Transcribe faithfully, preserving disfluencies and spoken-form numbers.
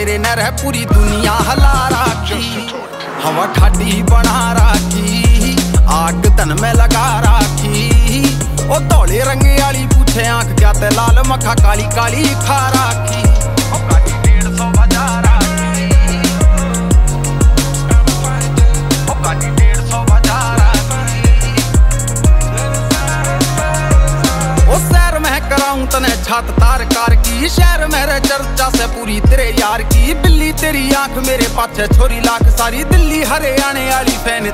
तेरे न रह पूरी दुनिया हला राखी। हवा ठाडी बना राखी, आग तन में लगा राखी। ओ धौले रंगे वाली पूछे आंख क्या ते लाल मखा काली काली खा राखी। ओ काटी डेढ़ सौ बजा राखी, ओ काटी डेढ़ सौ बजा राखी। ओ शहर में कराऊं तने छात तार कार की, शहर मेरे चर्चा से पूरी तेरे यार की। बिल्ली तेरी आंख मेरे पाछे छोरी लाख सारी, दिल्ली हरियाणे वाली फैन